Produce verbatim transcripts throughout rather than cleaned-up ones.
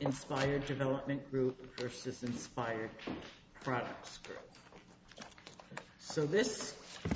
Inspired Development Group versus Inspired Products Group. So this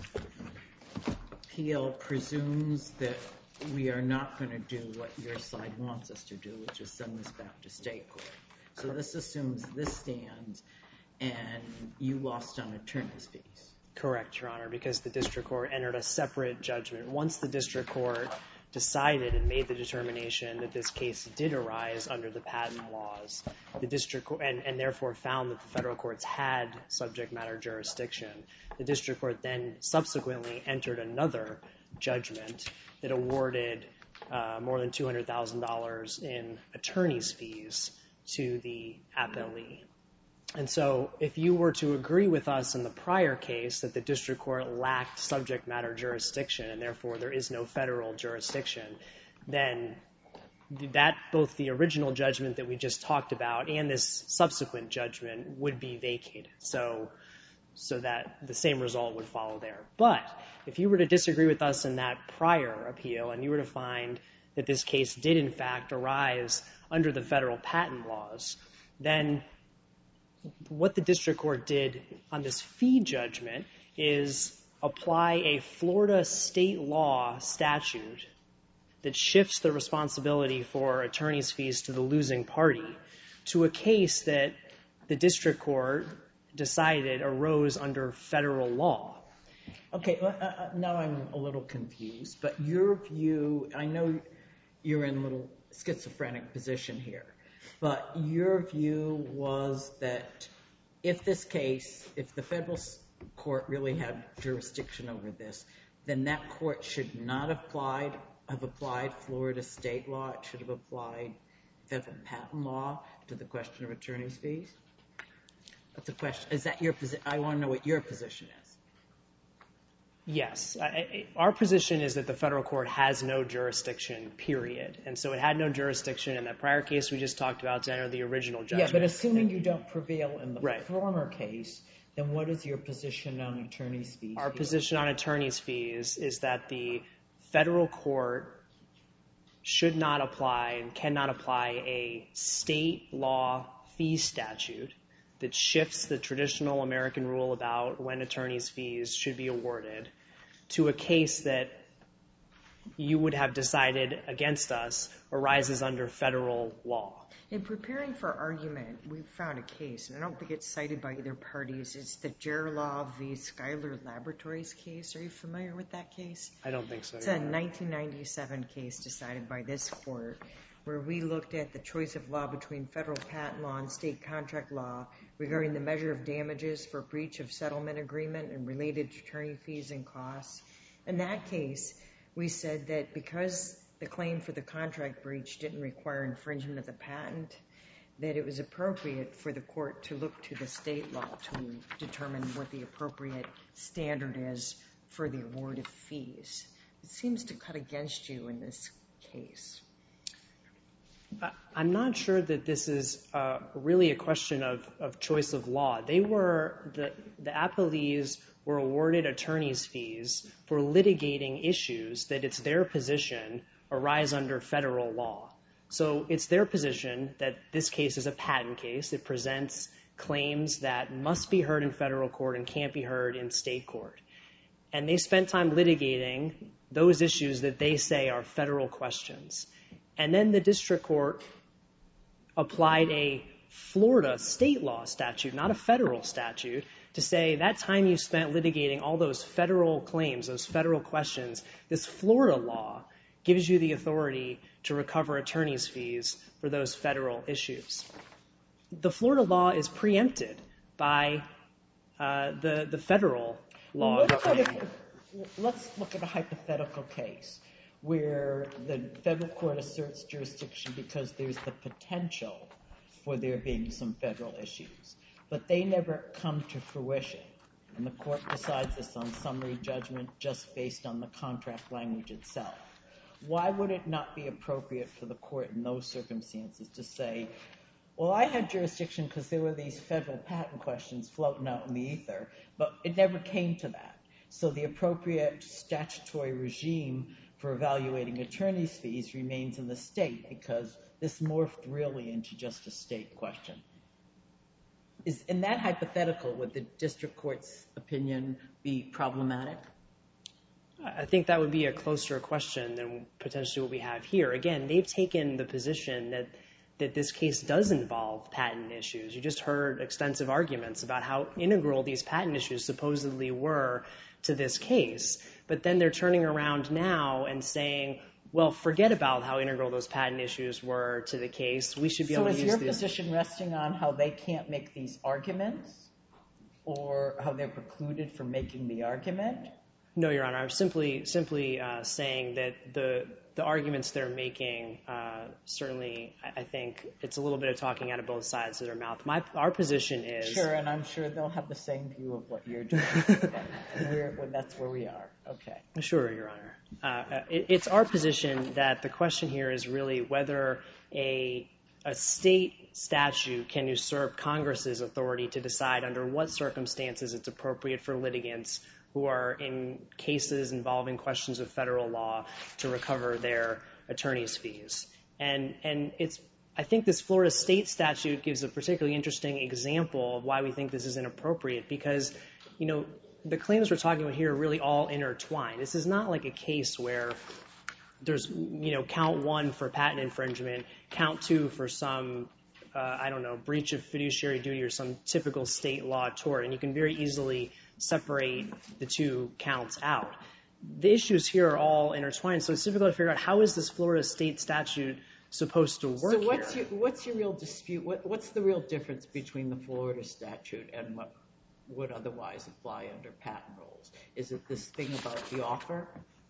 appeal presumes that we are not going to do what your side wants us to do, which is send this back to state court. So this assumes this stands and you lost on attorney's fees. Correct, Your Honor, because the district court entered a separate judgment. Once the district court decided and made the determination that this case did arise under the patent laws, the district court, and, and therefore found that the federal courts had subject matter jurisdiction, the district court then subsequently entered another judgment that awarded uh, more than two hundred thousand dollars in attorney's fees to the appellee. And so if you were to agree with us in the prior case that the district court lacked subject matter jurisdiction and therefore there is no federal jurisdiction, then that both the original judgment that we just talked about and this subsequent judgment would be vacated. So, so that the same result would follow there. But if you were to disagree with us in that prior appeal and you were to find that this case did in fact arise under the federal patent laws, then what the district court did on this fee judgment is apply a Florida state law statute that shifts the responsibility for attorney's fees to the losing party to a case that the district court decided arose under federal law. Okay, uh, now I'm a little confused, but your view, I know you're in a little schizophrenic position here, but your view was that if this case, if the federal court really had jurisdiction over this, then that court should not have applied, have applied Florida state law. It should have applied federal patent law to the question of attorney's fees. That's a question. Is that your position? I want to know what your position is. Yes. I, our position is that the federal court has no jurisdiction, period. And so it had no jurisdiction in that prior case we just talked about to enter the original judgment. Yeah, but assuming you don't prevail in the right. former case, then what is your position on attorney's fees? Our here? position on attorney's fees is that the federal court should not apply and cannot apply a state law fee statute that shifts the traditional American rule about when attorney's fees should be awarded to a case that you would have decided against us arises under federal law. In preparing for argument, we found a case, and I don't think it's cited by either parties. It's the Gerlaw v. Schuyler Laboratories case. Are you familiar with that case? I don't think so. It's a nineteen ninety-seven case decided by this court where we looked at the choice of law between federal patent law and state contract law regarding the measure of damages for breach of settlement agreement and related attorney fees and costs. In that case, we said that because the claim for the contract breach didn't require infringement of the patent, that it was appropriate for the court to look to the state law to determine what the appropriate standard is for the award of fees. It seems to cut against you in this case. I'm not sure that this is uh, really a question of, of choice of law. They were, the, the appellees were awarded attorney's fees for litigating issues that it's their position arise under federal law. So it's their position that this case is a patent case. It presents claims that must be heard in federal court and can't be heard in state court. And they spent time litigating those issues that they say are federal questions. And then the district court applied a Florida state law statute, not a federal statute, to say that time you spent litigating all those federal claims, those federal questions, this Florida law gives you the authority to recover attorney's fees for those federal issues. The Florida law is preempted by uh, the, the federal law. Well, let's, look at, let's look at a hypothetical case where the federal court asserts jurisdiction because there's the potential for there being some federal issues, but they never come to fruition, and the court decides this on summary judgment just based on the contract language itself. Why would it not be appropriate for the court in those circumstances to say, well, I had jurisdiction because there were these federal patent questions floating out in the ether, but it never came to that. So the appropriate statutory regime for evaluating attorney's fees remains in the state because this morphed really into just a state question. Is in that hypothetical, would the district court's opinion be problematic? I think that would be a closer question than potentially what we have here. Again, they've taken the position that that this case does involve patent issues. You just heard extensive arguments about how integral these patent issues supposedly were to this case. But then they're turning around now and saying, well, forget about how integral those patent issues were to the case. We should be able to use these. So is your position resting on how they can't make these arguments or how they're precluded from making the argument? No, Your Honor. I'm simply simply uh, saying that the the arguments they're making, uh, certainly, I think it's a little bit of talking out of both sides of their mouth. My Our position is... Sure, and I'm sure they'll have the same view of what you're doing. we're, well, that's where we are. Okay. Sure, Your Honor. Uh, it, it's our position that the question here is really whether a a state statute can usurp Congress's authority to decide under what circumstances it's appropriate for litigants who are in cases involving questions of federal law to recover their attorney's fees. And and it's I think this Florida state statute gives a particularly interesting example of why we think this is inappropriate because, you know, the claims we're talking about here are really all intertwined. This is not like a case where there's, you know, count one for patent infringement, count two for some, uh, I don't know, breach of fiduciary duty or some typical state law tort, and you can very easily separate the two counts out. The issues here are all intertwined, so it's difficult to figure out how is this Florida state statute supposed to work So what's here? your, what's your real dispute? What, what's the real difference between the Florida statute and what would otherwise apply under patent rules? Is it this thing about the offer?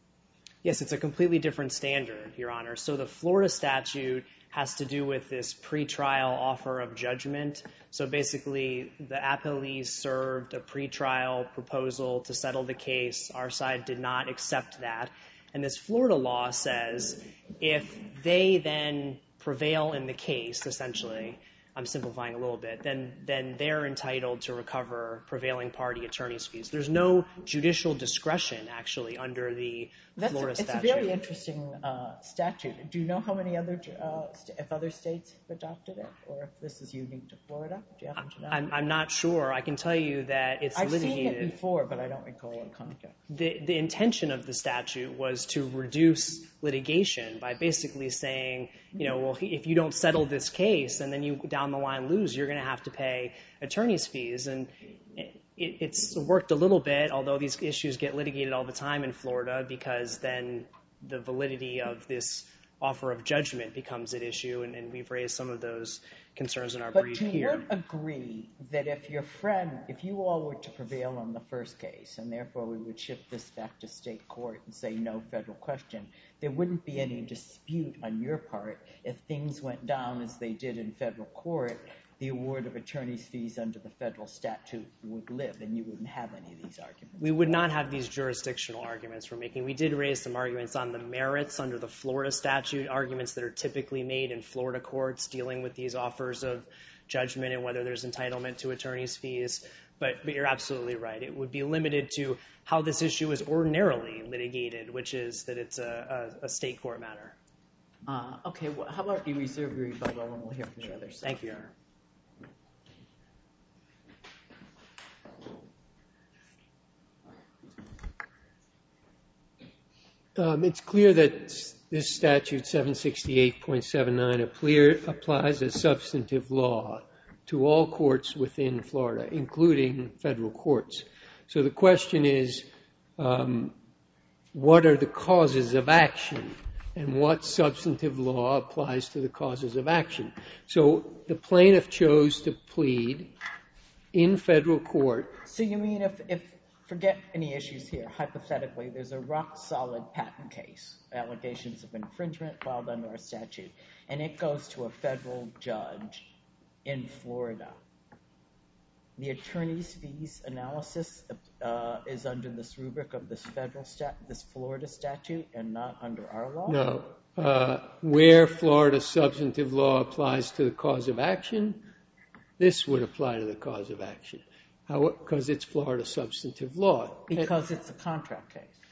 Yes, it's a completely different standard, Your Honor. So the Florida statute has to do with this pretrial offer of judgment. So basically, the appellees served a pretrial proposal to settle the case. Our side did not accept that. And this Florida law says if they then prevail in the case, essentially, I'm simplifying a little bit, then then they're entitled to recover prevailing party attorney's fees. There's no judicial discretion, actually, under the That's Florida a, it's statute. It's a very interesting uh, statute. Do you know how many other, uh, st- if other states have adopted it, or if this is unique to Florida? Do you happen to know? I'm, I'm not sure. I can tell you that it's I've litigated. I've seen it before, but I don't recall a context. The, the intention of the statute was to reduce litigation by basically saying, you know, well, if you don't settle this case and then you down the line lose, you're going to have to pay attorney's fees. And it, it's worked a little bit, although these issues get litigated all the time in Florida because then the validity of this offer of judgment becomes at issue, and, and we've raised some of those concerns in our but brief you here. would agree that if your friend, if you all were to prevail on the first case, and therefore we would shift this back to state court and say no federal question, there wouldn't be any dispute on your part if things went down as they did in federal court, the award of attorney's fees under the federal statute would live, and you wouldn't have any of these arguments. We would not have these jurisdictional arguments we're making. We did raise some arguments on the merits under the Florida statute, arguments that are typically made in Florida courts dealing with these offers of judgment and whether there's entitlement to attorney's fees. But, but you're absolutely right. It would be limited to how this issue is ordinarily litigated, which is that it's a, a, a state court matter. Uh, okay, well, how about you reserve your rebuttal and we'll hear from the other side. Thank you, Your Honor. Um, it's clear that this statute, seven sixty-eight point seven nine, applies as substantive law to all courts within Florida, including federal courts. So the question is, um, what are the causes of action, and what substantive law applies to the causes of action? So the plaintiff chose to plead in federal court. So you mean if, if forget any issues here, hypothetically, there's a rock-solid patent case, allegations of infringement filed under our statute, and it goes to a federal judge in Florida. The attorney's fees analysis uh, is under this rubric of this federal stat, this Florida statute, and not under our law? No. Uh, where Florida substantive law applies to the cause of action, this would apply to the cause of action. How, because it's Florida substantive law. Because it's a contract case.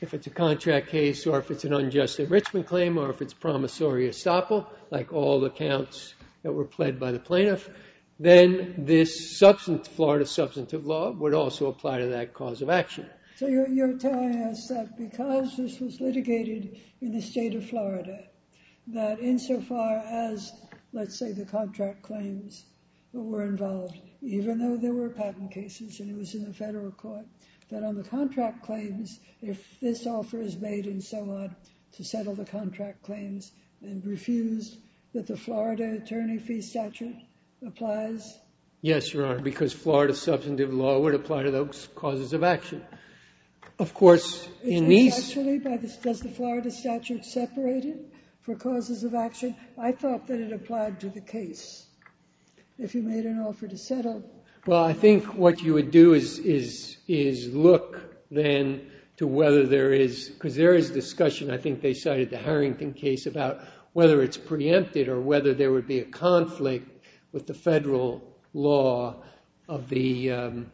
if it's a contract case or if it's an unjust enrichment claim or if it's promissory estoppel, like all the counts that were pled by the plaintiff, then this substantive, Florida substantive law would also apply to that cause of action. So you're, you're telling us that because this was litigated in the state of Florida, that insofar as, let's say, the contract claims were involved, even though there were patent cases and it was in the federal court, that on the contract claims, if this offer is made and so on to settle the contract claims and refused, that the Florida attorney fee statute applies? Yes, Your Honor, because Florida substantive law would apply to those causes of action. Of course, in It's these... Actually, by the, does the Florida statute separate it for causes of action? I thought that it applied to the case. If you made an offer to settle... Well, I think what you would do is is is look then to whether there is, because there is discussion, I think they cited the Harrington case, about whether it's preempted or whether there would be a conflict with the federal law of the um,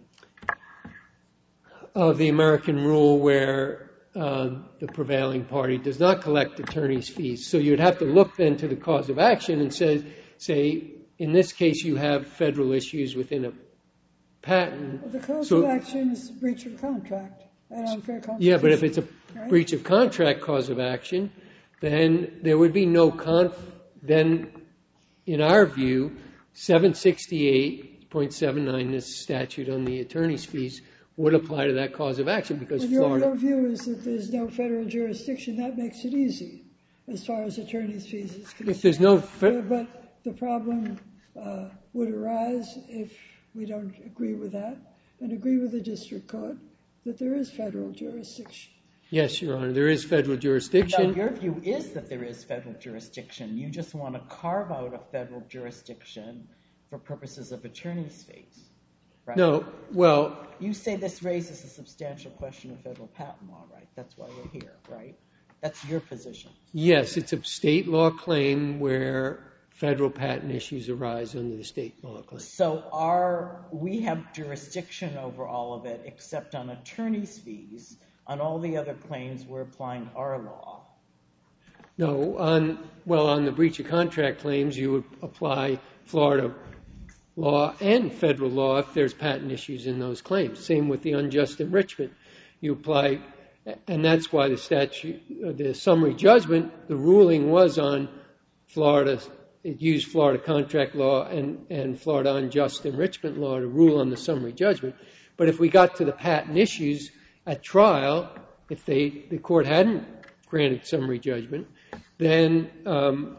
of the American rule where uh, the prevailing party does not collect attorney's fees. So you'd have to look then to the cause of action and say, say in this case you have federal issues within a patent. Well, the cause so, of action is breach of contract and unfair competition. Yeah, but if it's a right? breach of contract cause of action, then there would be no conf... Then, in our view, seven sixty-eight point seven nine, this statute on the attorney's fees, would apply to that cause of action because well, your, Florida... Your view is that there's no federal jurisdiction. That makes it easy as far as attorney's fees is concerned. If there's no... Fe- but, but the problem uh, would arise if we don't agree with that and agree with the district court that there is federal jurisdiction. Yes, Your Honor, there is federal jurisdiction. No, your view is that there is federal jurisdiction. You just want to carve out a federal jurisdiction for purposes of attorney's fees. Right? No, well... You say this raises a substantial question of federal patent law, right? That's why we're here, right? That's your position. Yes, it's a state law claim where federal patent issues arise under the state law claim. So our, we have jurisdiction over all of it except on attorney's fees. On all the other claims, we're applying our law. No, on, well, on the breach of contract claims, you would apply Florida law and federal law if there's patent issues in those claims. Same with the unjust enrichment. You apply, and that's why the statute, the summary judgment, the ruling was on Florida, it used Florida contract law and, and Florida unjust enrichment law to rule on the summary judgment. But if we got to the patent issues at trial, if they, the court hadn't granted summary judgment, then um,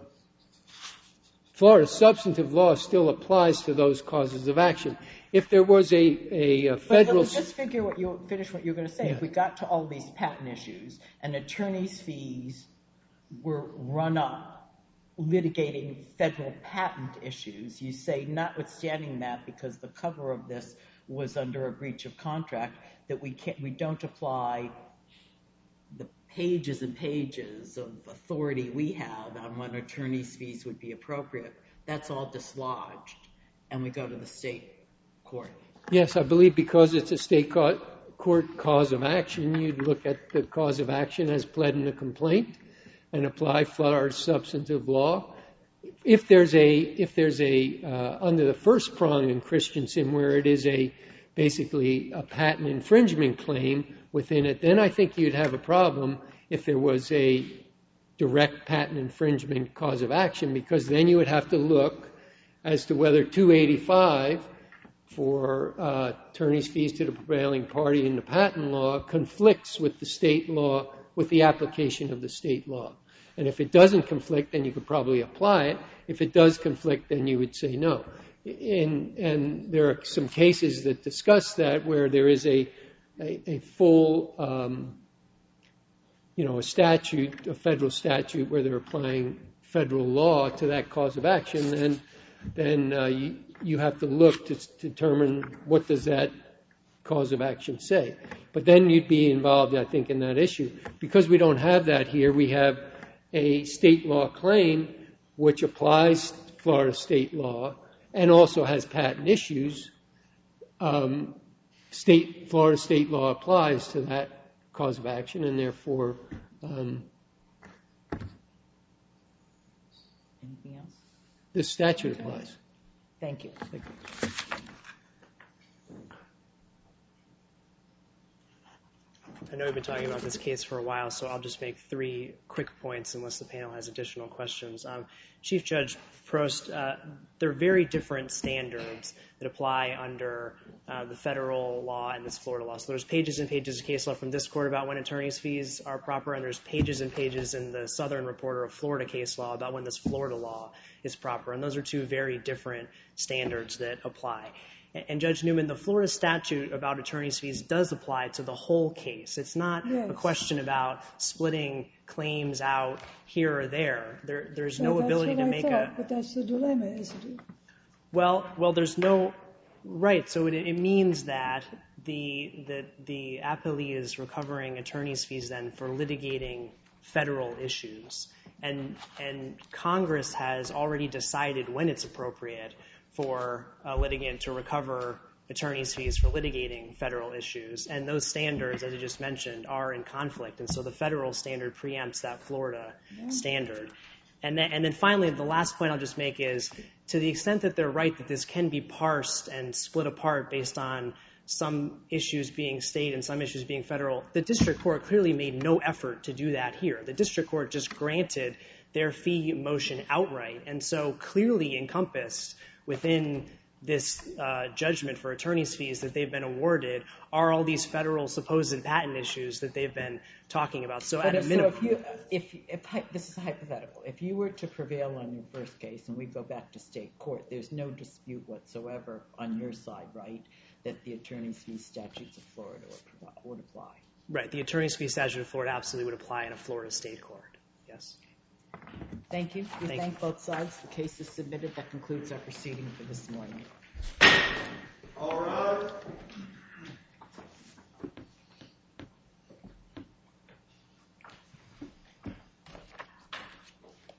Florida substantive law still applies to those causes of action. If there was a, a, a federal... But just figure what you, finish what you're going to say. Yeah. If we got to all these patent issues and attorney's fees were run up litigating federal patent issues, you say notwithstanding that because the cover of this was under a breach of contract, that we can't, we don't apply the pages and pages of authority we have on when attorney's fees would be appropriate. That's all dislodged, and we go to the state court. Yes, I believe because it's a state co- court cause of action, you'd look at the cause of action as pled in the complaint and apply Florida substantive law. If there's a, if there's a, uh, under the first prong in Christensen where it is a, basically a patent infringement claim within it, then I think you'd have a problem if there was a direct patent infringement cause of action, because then you would have to look as to whether two eighty-five for uh, attorney's fees to the prevailing party in the patent law conflicts with the state law, with the application of the state law. And if it doesn't conflict, then you could probably apply it. If it does conflict, then you would say no. In, and there are some cases that discuss that where there is a, a, a full, um, you know, a statute, a federal statute where they're applying federal law to that cause of action, and then uh, you, you have to look to, to determine what does that cause of action say. But then you'd be involved, I think, in that issue. Because we don't have that here, we have a state law claim which applies Florida state law and also has patent issues. Um, state Florida state law applies to that cause of action, and therefore... Um, Anything else? the statute applies. Thank you. Thank you. I know we've been talking about this case for a while, so I'll just make three quick points unless the panel has additional questions. Um, Chief Judge Prost, uh, there are very different standards that apply under uh, the federal law and this Florida law. So there's pages and pages of case law from this court about when attorney's fees are proper, and there's pages and pages in the Southern Reporter of Florida case law about when this Florida law is proper. And those are two very different standards that apply. And Judge Newman, the Florida statute about attorney's fees does apply to the whole case. It's not yes. a question about splitting claims out here or there. there there's well, no ability to I make thought, a... But that's the dilemma, isn't it? Well, well, there's no... Right, so it, it means that the, the, the appellee is recovering attorney's fees then for litigating federal issues. And, and Congress has already decided when it's appropriate for a litigant to recover attorney's fees for litigating federal issues. And those standards, as you just mentioned, are in conflict. And so the federal standard preempts that Florida yeah. standard. And then, and then finally, the last point I'll just make is, to the extent that they're right that this can be parsed and split apart based on some issues being state and some issues being federal, the district court clearly made no effort to do that here. The district court just granted their fee motion outright, and so clearly encompassed within this uh, judgment for attorney's fees that they've been awarded are all these federal supposed patent issues that they've been talking about. So but at a minimum... So if you, if, if, this is a hypothetical. If you were to prevail on your first case and we go back to state court, there's no dispute whatsoever on your side, right, that the attorney's fees statutes of Florida would apply? Right. The attorney's fees statute of Florida absolutely would apply in a Florida state court. Yes. Thank you. We Thank thank you. both sides. The case is submitted. That concludes our proceeding for this morning.